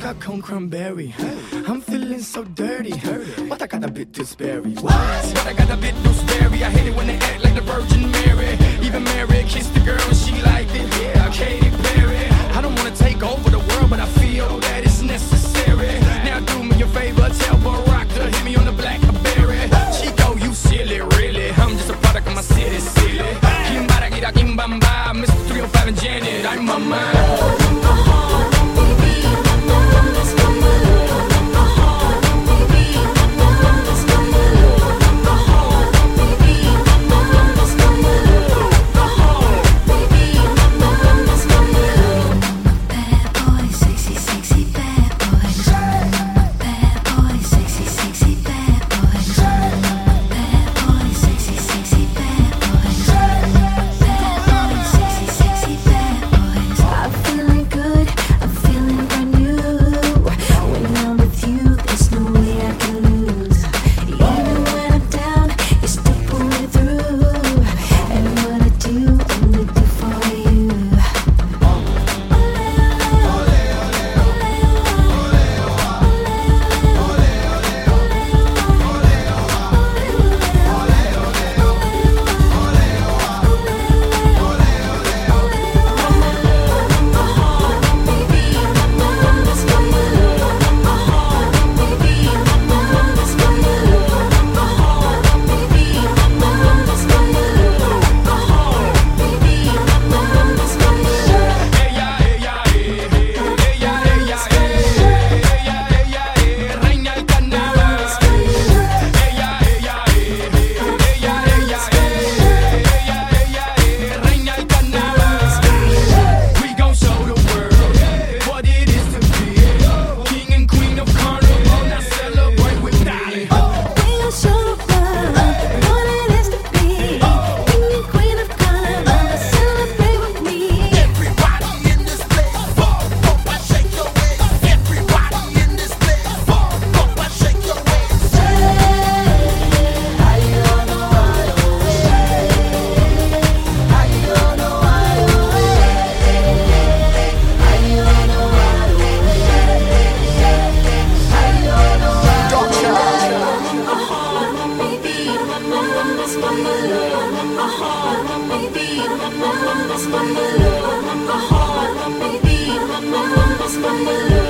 got cone cranberry. I'm feeling so dirty, but I got a bit too sperry. But I got a bit too sperry. I hate it when they act like the Virgin Mary. Even Mary kissed the girl and she liked it. Yeah, Katy Perry. I don't wanna take over the world, but I feel that it's necessary. Now do me a favor, tell Barack to hit me on the Blackberry. Chico, you silly, really? I'm just a product of my city, silly. Kimbara, Kimbamba, Mr. 305 and Janet, I'm my mind. Baby,